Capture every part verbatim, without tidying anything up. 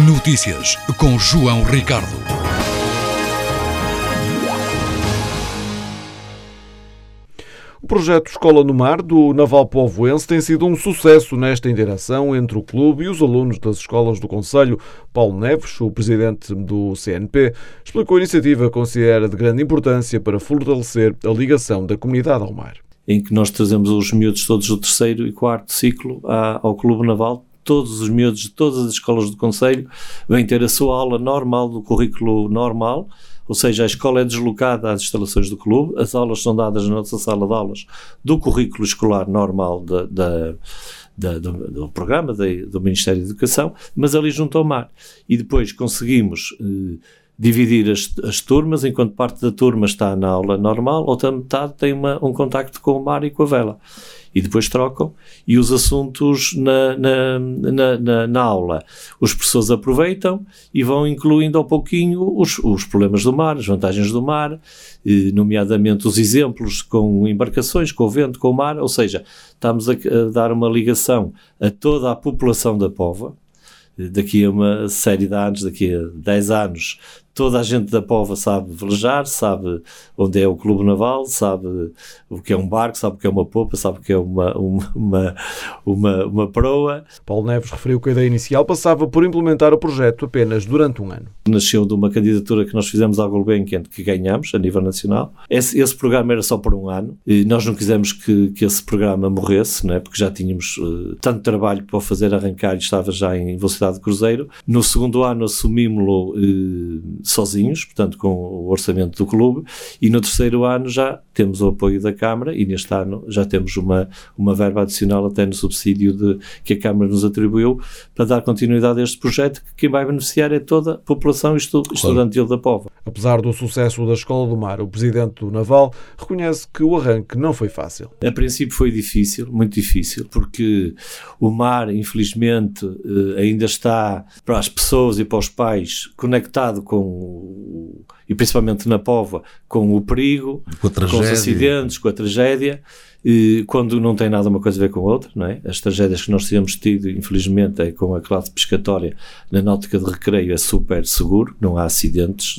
Notícias com João Ricardo. O projeto Escola no Mar do Naval Povoense tem sido um sucesso nesta interação entre o clube e os alunos das escolas do concelho. Paulo Neves, o presidente do C N P, explicou a iniciativa que considera de grande importância para fortalecer a ligação da comunidade ao mar. Em que nós trazemos os miúdos todos do terceiro e quarto ciclo ao Clube Naval. Todos os miúdos de todas as escolas do concelho vêm ter a sua aula normal, do currículo normal, ou seja, a escola é deslocada às instalações do clube, as aulas são dadas na nossa sala de aulas do currículo escolar normal da, da, da, do, do programa da, do Ministério da Educação, mas ali junto ao mar. E depois conseguimos eh, dividir as, as turmas, enquanto parte da turma está na aula normal, outra metade tem uma, um contacto com o mar e com a vela. E depois trocam, e os assuntos na, na, na, na, na aula, os professores aproveitam e vão incluindo ao pouquinho os, os problemas do mar, as vantagens do mar, nomeadamente os exemplos com embarcações, com o vento, com o mar, ou seja, estamos a, a dar uma ligação a toda a população da Póvoa. Daqui a uma série de anos, daqui a dez anos, toda a gente da Póvoa sabe velejar, sabe onde é o Clube Naval, sabe o que é um barco, sabe o que é uma popa, sabe o que é uma, uma, uma, uma, uma proa. Paulo Neves referiu que a ideia inicial passava por implementar o projeto apenas durante um ano. Nasceu de uma candidatura que nós fizemos ao Gulbenkian, que ganhamos a nível nacional. Esse, esse programa era só por um ano e nós não quisemos que, que esse programa morresse, né? Porque já tínhamos uh, tanto trabalho para o fazer arrancar e estava já em velocidade de cruzeiro. No segundo ano assumimos-lo uh, sozinhos, portanto com o orçamento do clube, e no terceiro ano já temos o apoio da Câmara e neste ano já temos uma, uma verba adicional até no subsídio de, que a Câmara nos atribuiu para dar continuidade a este projeto, que quem vai beneficiar é toda a população estu, estudantil da Póvoa. Apesar do sucesso da Escola do Mar, o presidente do Naval reconhece que o arranque não foi fácil. A princípio foi difícil, muito difícil, porque o mar, infelizmente, ainda está para as pessoas e para os pais conectado com e principalmente na Póvoa, com o perigo, com, com os acidentes, com a tragédia, e quando não tem nada uma coisa a ver com a outra, não é? As tragédias que nós temos tido, infelizmente, é com a classe pescatória na náutica de recreio, é super seguro, não há acidentes,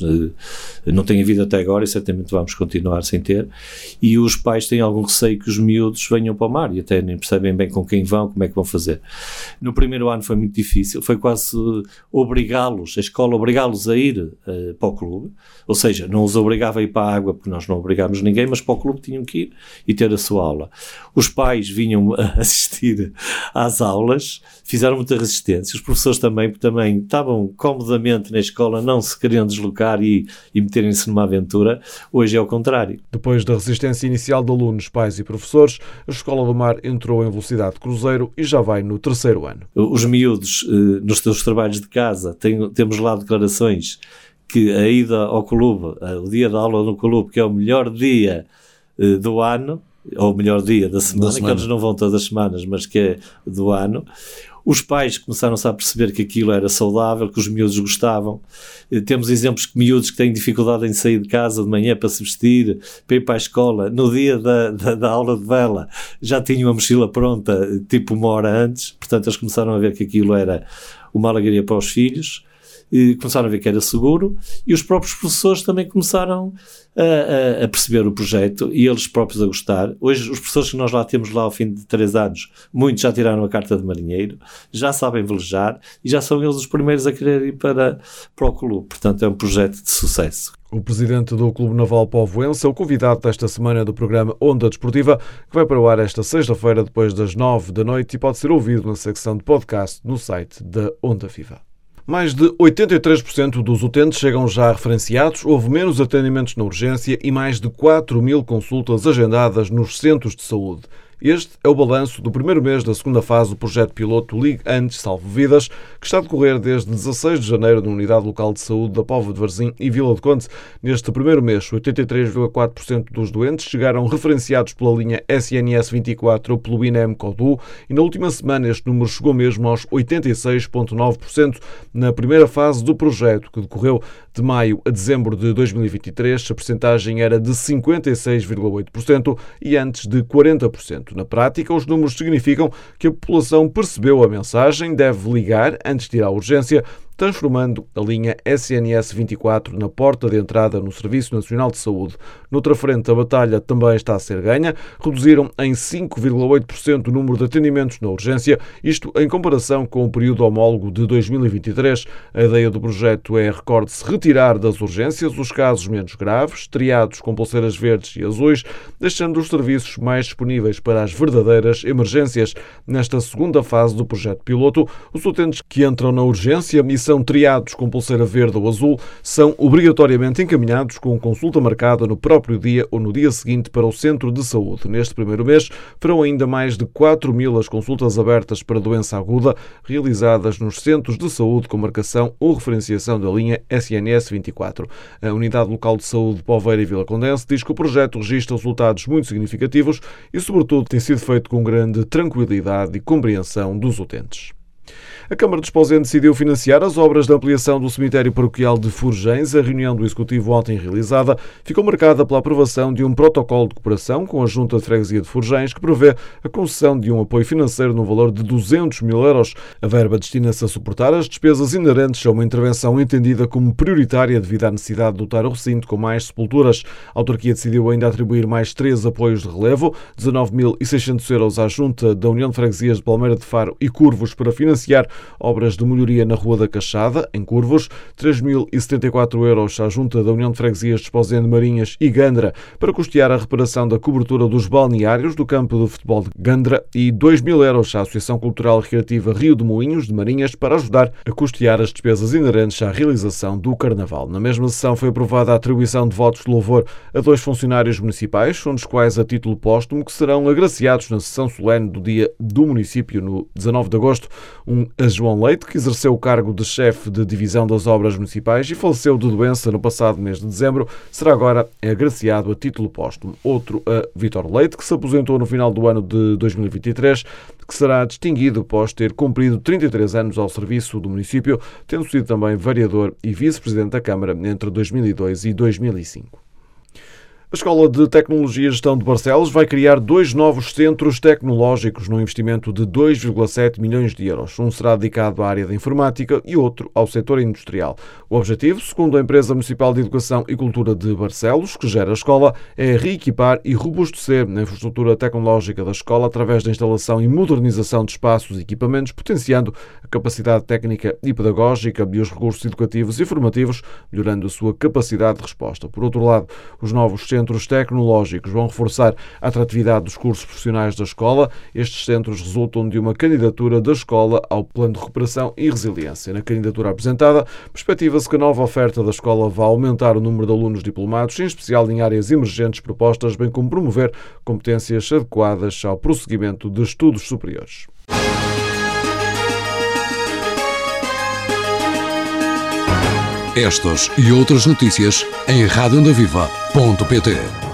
não tem havido até agora e certamente vamos continuar sem ter, e os pais têm algum receio que os miúdos venham para o mar e até nem percebem bem com quem vão, como é que vão fazer. No primeiro ano foi muito difícil, foi quase obrigá-los, a escola obrigá-los a ir uh, para o clube, ou seja, não os obrigava a ir para a água porque nós não obrigámos ninguém, mas para o clube tinham que ir e ter a sua aula. Os pais vinham assistir às aulas, fizeram muita resistência, os professores também, também estavam comodamente na escola, não se queriam deslocar e, e meterem-se numa aventura. Hoje é o contrário. Depois da resistência inicial de alunos, pais e professores, a Escola do Mar entrou em velocidade de cruzeiro e já vai no terceiro ano. Os miúdos, nos seus trabalhos de casa, tem, temos lá declarações que a ida ao clube, o dia da aula no clube, que é o melhor dia do ano, ou o melhor dia da semana, da semana, que eles não vão todas as semanas, mas que é do ano. Os pais começaram-se a perceber que aquilo era saudável, que os miúdos gostavam. Temos exemplos de miúdos que têm dificuldade em sair de casa de manhã para se vestir, para ir para a escola. No dia da, da, da aula de vela já tinham a mochila pronta, tipo uma hora antes. Portanto, eles começaram a ver que aquilo era uma alegria para os filhos. E começaram a ver que era seguro e os próprios professores também começaram a, a, a perceber o projeto e eles próprios a gostar. Hoje os professores que nós lá temos lá ao fim de três anos, muitos já tiraram a carta de marinheiro, já sabem velejar e já são eles os primeiros a querer ir para, para o clube. Portanto é um projeto de sucesso. O presidente do Clube Naval Povoense é o convidado desta semana do programa Onda Desportiva, que vai para o ar esta sexta-feira depois das nove da noite e pode ser ouvido na secção de podcast no site da Onda Viva. Mais de oitenta e três por cento dos utentes chegam já referenciados, houve menos atendimentos na urgência e mais de quatro mil consultas agendadas nos centros de saúde. Este é o balanço do primeiro mês da segunda fase do projeto piloto Ligue Antes Salve Vidas, que está a decorrer desde dezasseis de janeiro na Unidade Local de Saúde da Póvoa de Varzim e Vila de Conde. Neste primeiro mês, oitenta e três vírgula quatro por cento dos doentes chegaram referenciados pela linha S N S vinte e quatro ou pelo I N E M CODU e na última semana este número chegou mesmo aos oitenta e seis vírgula nove por cento na primeira fase do projeto, que decorreu de maio a dezembro de dois mil e vinte e três. A percentagem era de cinquenta e seis vírgula oito por cento e antes de quarenta por cento. Na prática, os números significam que a população percebeu a mensagem, deve ligar antes de ir à urgência, transformando a linha S N S vinte e quatro na porta de entrada no Serviço Nacional de Saúde. Noutra frente, a batalha também está a ser ganha. Reduziram em cinco vírgula oito por cento o número de atendimentos na urgência, isto em comparação com o período homólogo de dois mil e vinte e três. A ideia do projeto é, recorde-se, retirar das urgências os casos menos graves, triados com pulseiras verdes e azuis, deixando os serviços mais disponíveis para as verdadeiras emergências. Nesta segunda fase do projeto piloto, os utentes que entram na urgência e são triados com pulseira verde ou azul são obrigatoriamente encaminhados com consulta marcada no próprio dia ou no dia seguinte para o centro de saúde. Neste primeiro mês, foram ainda mais de quatro mil as consultas abertas para doença aguda, realizadas nos centros de saúde com marcação ou referenciação da linha S N S vinte e quatro. A Unidade Local de Saúde de Poveira e Vila Condense diz que o projeto registra resultados muito significativos e, sobretudo, tem sido feito com grande tranquilidade e compreensão dos utentes. A Câmara de Esposende decidiu financiar as obras de ampliação do cemitério paroquial de Forgães. A reunião do Executivo ontem realizada ficou marcada pela aprovação de um protocolo de cooperação com a Junta de Freguesia de Forgães que prevê a concessão de um apoio financeiro no valor de duzentos mil euros. A verba destina-se a suportar as despesas inerentes a uma intervenção entendida como prioritária devido à necessidade de dotar o recinto com mais sepulturas. A autarquia decidiu ainda atribuir mais três apoios de relevo, dezanove mil e seiscentos euros à Junta da União de Freguesias de Palmeira de Faro e Curvos para financiar obras de melhoria na Rua da Cachada, em Curvos, três mil e setenta e quatro euros à Junta da União de Freguesias de Esposende, Marinhas e Gandra para custear a reparação da cobertura dos balneários do campo de futebol de Gandra e dois mil euros à Associação Cultural e Recreativa Rio de Moinhos, de Marinhas, para ajudar a custear as despesas inerentes à realização do Carnaval. Na mesma sessão foi aprovada a atribuição de votos de louvor a dois funcionários municipais, um dos quais a título póstumo, que serão agraciados na sessão solene do dia do município, no dezanove de agosto. Um a João Leite, que exerceu o cargo de chefe de divisão das obras municipais e faleceu de doença no passado mês de dezembro, será agora agraciado a título póstumo. Outro, a Vítor Leite, que se aposentou no final do ano de dois mil e vinte e três, que será distinguido após ter cumprido trinta e três anos ao serviço do município, tendo sido também vereador e vice-presidente da Câmara entre dois mil e dois e dois mil e cinco. A Escola de Tecnologia e Gestão de Barcelos vai criar dois novos centros tecnológicos num investimento de dois vírgula sete milhões de euros. Um será dedicado à área da informática e outro ao setor industrial. O objetivo, segundo a Empresa Municipal de Educação e Cultura de Barcelos, que gera a escola, é reequipar e robustecer a infraestrutura tecnológica da escola através da instalação e modernização de espaços e equipamentos, potenciando a capacidade técnica e pedagógica e os recursos educativos e formativos, melhorando a sua capacidade de resposta. Por outro lado, os novos centros Centros tecnológicos vão reforçar a atratividade dos cursos profissionais da escola. Estes centros resultam de uma candidatura da escola ao Plano de Recuperação e Resiliência. Na candidatura apresentada, perspectiva-se que a nova oferta da escola vá aumentar o número de alunos diplomados, em especial em áreas emergentes propostas, bem como promover competências adequadas ao prosseguimento de estudos superiores. Estas e outras notícias em rádio onda viva ponto pt.